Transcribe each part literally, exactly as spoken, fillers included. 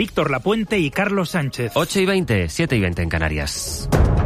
Víctor Lapuente y Carlos Sánchez. ocho y veinte, siete y veinte en Canarias.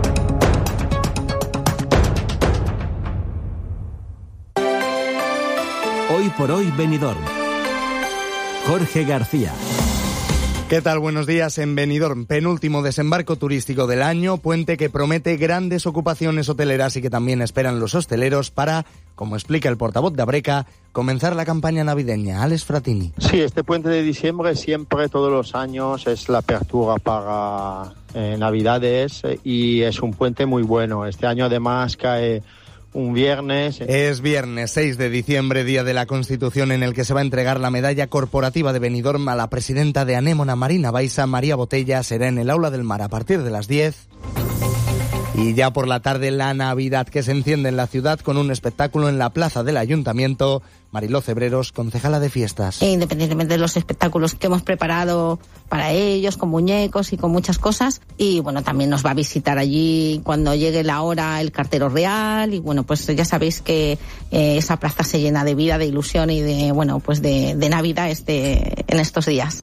Hoy por hoy Benidorm. Jorge García. ¿Qué tal? Buenos días. En Benidorm, penúltimo desembarco turístico del año, puente que promete grandes ocupaciones hoteleras y que también esperan los hosteleros para, como explica el portavoz de Abreca, comenzar la campaña navideña. Alex Fratini. Sí, este puente de diciembre siempre, todos los años, es la apertura para eh, Navidades y es un puente muy bueno. Este año además cae un viernes. Es viernes seis de diciembre, día de la Constitución, en el que se va a entregar la medalla corporativa de Benidorm a la presidenta de Anémona Marina Baixa, María Botella. Será en el Aula del Mar a partir de las diez. Y ya por la tarde, la Navidad que se enciende en la ciudad con un espectáculo en la plaza del Ayuntamiento. Mariló Cebreros, concejala de fiestas. Independientemente de los espectáculos que hemos preparado para ellos, con muñecos y con muchas cosas. Y bueno, también nos va a visitar allí cuando llegue la hora el cartero real. Y bueno, pues ya sabéis que eh, esa plaza se llena de vida, de ilusión y de, bueno, pues de, de Navidad este, en estos días.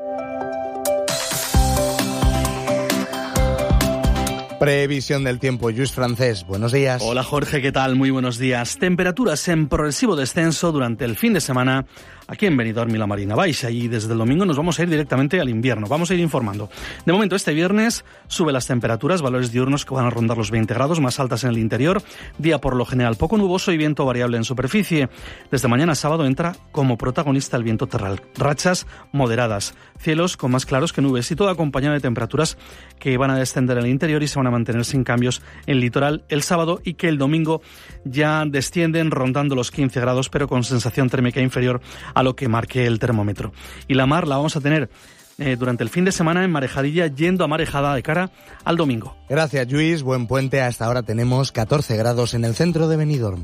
Previsión del tiempo, Lluís Francés, buenos días. Hola Jorge, ¿qué tal? Muy buenos días. Temperaturas en progresivo descenso durante el fin de semana aquí en Benidorm y la Marina Baixa, y desde el domingo nos vamos a ir directamente al invierno. Vamos a ir informando. De momento, este viernes sube las temperaturas, valores diurnos que van a rondar los veinte grados, más altas en el interior, día por lo general poco nuboso y viento variable en superficie. Desde mañana sábado entra como protagonista el viento terral, rachas moderadas, cielos con más claros que nubes y todo acompañado de temperaturas que van a descender en el interior y se van a mantener sin cambios en el litoral el sábado, y que el domingo ya descienden rondando los quince grados, pero con sensación térmica inferior a lo que marque el termómetro. Y la mar la vamos a tener eh, durante el fin de semana en marejadilla, yendo a marejada de cara al domingo. Gracias, Lluís. Buen puente. Hasta ahora tenemos catorce grados en el centro de Benidorm.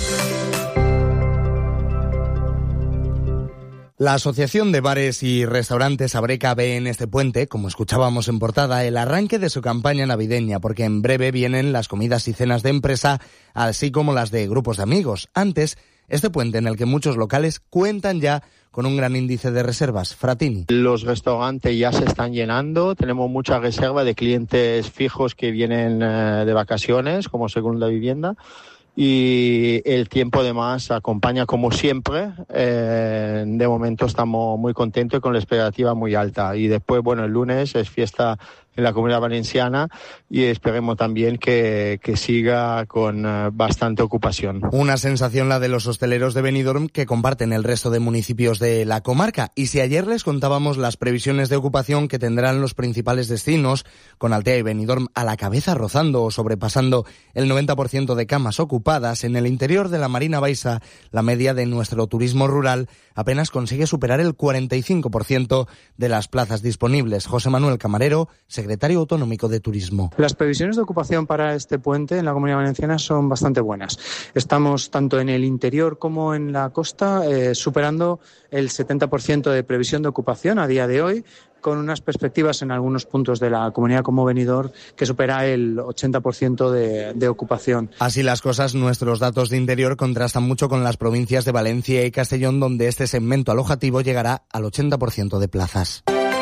La Asociación de Bares y Restaurantes Abreca ve en este puente, como escuchábamos en portada, el arranque de su campaña navideña, porque en breve vienen las comidas y cenas de empresa, así como las de grupos de amigos. Antes, este puente en el que muchos locales cuentan ya con un gran índice de reservas. Fratini. Los restaurantes ya se están llenando, tenemos mucha reserva de clientes fijos que vienen eh, de vacaciones como segunda vivienda. Y el tiempo además acompaña como siempre. Eh, de momento estamos muy contentos y con la expectativa muy alta. Y después, bueno, el lunes es fiesta en la Comunidad Valenciana y esperemos también que, que siga con uh, bastante ocupación. Una sensación la de los hosteleros de Benidorm, que comparten el resto de municipios de la comarca. Y si ayer les contábamos las previsiones de ocupación que tendrán los principales destinos, con Altea y Benidorm a la cabeza rozando o sobrepasando el noventa por ciento de camas ocupadas, en el interior de la Marina Baixa la media de nuestro turismo rural apenas consigue superar el cuarenta y cinco por ciento de las plazas disponibles. José Manuel Camarero, secretario autonómico de Turismo. Las previsiones de ocupación para este puente en la Comunidad Valenciana son bastante buenas. Estamos tanto en el interior como en la costa eh, superando el setenta por ciento de previsión de ocupación a día de hoy, con unas perspectivas en algunos puntos de la comunidad como Benidorm que supera el ochenta por ciento de, de ocupación. Así las cosas, nuestros datos de interior contrastan mucho con las provincias de Valencia y Castellón, donde este segmento alojativo llegará al ochenta por ciento de plazas.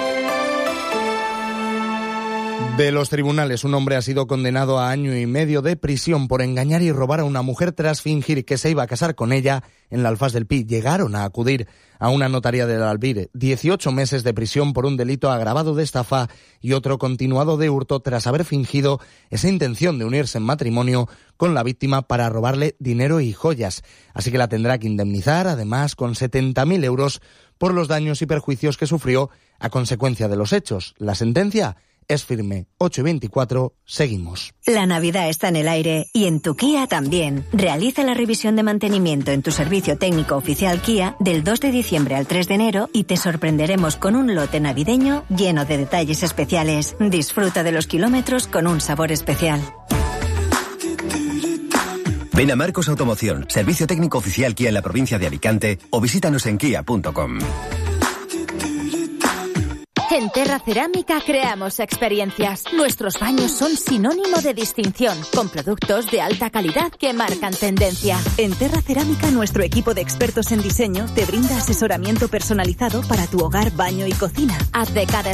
De los tribunales, un hombre ha sido condenado a año y medio de prisión por engañar y robar a una mujer tras fingir que se iba a casar con ella en la Alfaz del Pi. Llegaron a acudir a una notaría del Albir. dieciocho meses de prisión por un delito agravado de estafa y otro continuado de hurto tras haber fingido esa intención de unirse en matrimonio con la víctima para robarle dinero y joyas. Así que la tendrá que indemnizar, además, con setenta mil euros por los daños y perjuicios que sufrió a consecuencia de los hechos. La sentencia es firme. ocho y veinticuatro, seguimos. La Navidad está en el aire y en tu Kia también. Realiza la revisión de mantenimiento en tu servicio técnico oficial Kia del dos de diciembre al tres de enero y te sorprenderemos con un lote navideño lleno de detalles especiales. Disfruta de los kilómetros con un sabor especial. Ven a Marcos Automoción, servicio técnico oficial Kia en la provincia de Alicante, o visítanos en kia punto com. En Terra Cerámica creamos experiencias. Nuestros baños son sinónimo de distinción, con productos de alta calidad que marcan tendencia. En Terra Cerámica, nuestro equipo de expertos en diseño te brinda asesoramiento personalizado para tu hogar, baño y cocina. Haz de cada